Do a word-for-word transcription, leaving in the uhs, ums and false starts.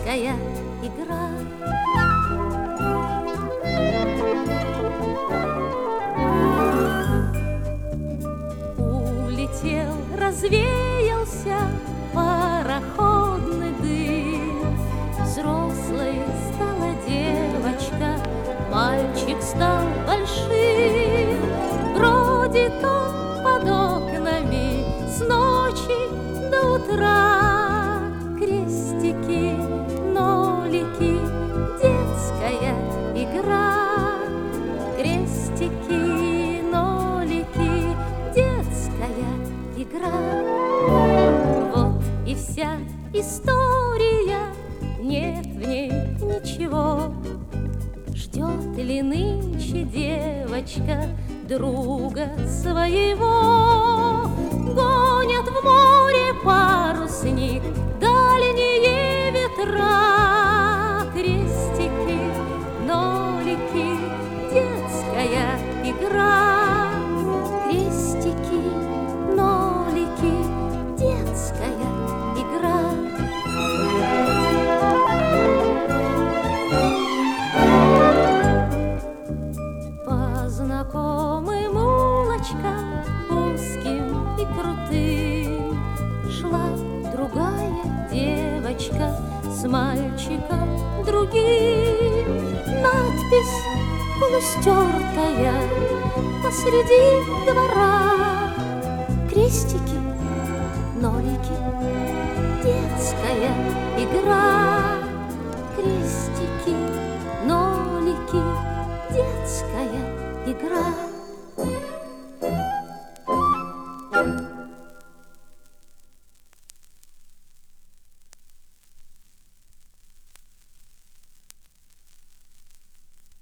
детская игра. Улетел, развеялся пароходный дым. Взрослой стала девочка, мальчик стал большим. Бродит он под окнами с ночи до утра. Крестики, нолики, детская игра. Крестики, нолики, детская игра. Вот и вся история, нет в ней ничего. Ждет ли нынче девочка друга своего? Гонят в море парусник дальние ветра. Крестики, нолики, детская игра. Крестики, нолики, детская игра. По знакомым улочкам узким и крутым шла другая девочка с мальчиком другим. Надпись полустертая посреди двора. Крестики, нолики, детская игра. Крестики, нолики, детская игра.